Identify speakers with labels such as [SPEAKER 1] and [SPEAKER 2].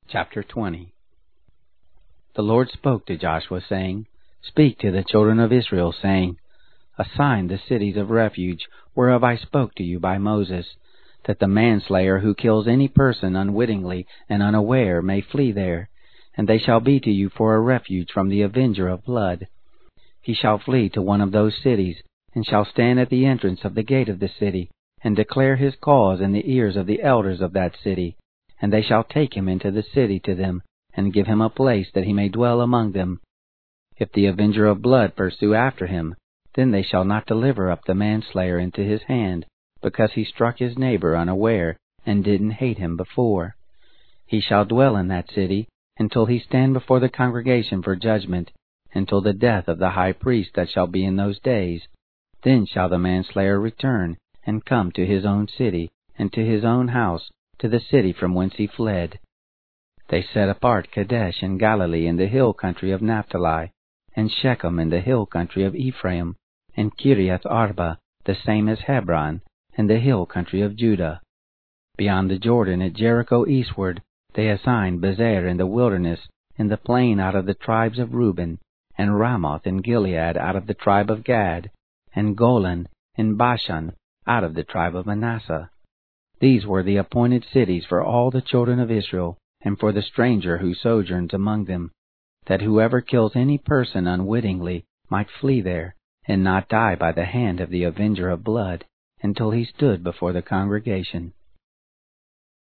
[SPEAKER 1] Chapter 20. The Lord spoke to Joshua, saying, Speak to the children of Israel, saying, Assign the cities of refuge, whereof I spoke to you by Moses, that the manslayer who kills any person unwittingly and unaware may flee there, and they shall be to you for a refuge from the avenger of blood. He shall flee to one of those cities, and shall stand at the entrance of the gate of the city, and declare his cause in the ears of the elders of that city. And they shall take him into the city to them, and give him a place that he may dwell among them. If the avenger of blood pursue after him, then they shall not deliver up the manslayer into his hand, because he struck his neighbor unaware, and didn't hate him before. He shall dwell in that city, until he stand before the congregation for judgment, until the death of the high priest that shall be in those days. Then shall the manslayer return, and come to his own city, and to his own house, to the city from whence he fled. They set apart Kadesh in Galilee in the hill country of Naphtali, and Shechem in the hill country of Ephraim, and Kiriath Arba, the same as Hebron, in the hill country of Judah. Beyond the Jordan at Jericho eastward, they assigned Bezer in the wilderness, in the plain out of the tribes of Reuben, and Ramoth in Gilead out of the tribe of Gad, and Golan in Bashan out of the tribe of Manasseh. These were the appointed cities for all the children of Israel, and for the stranger who sojourns among them, that whoever kills any person unwittingly might flee there, and not die by the hand of the avenger of blood, until he stood before the congregation.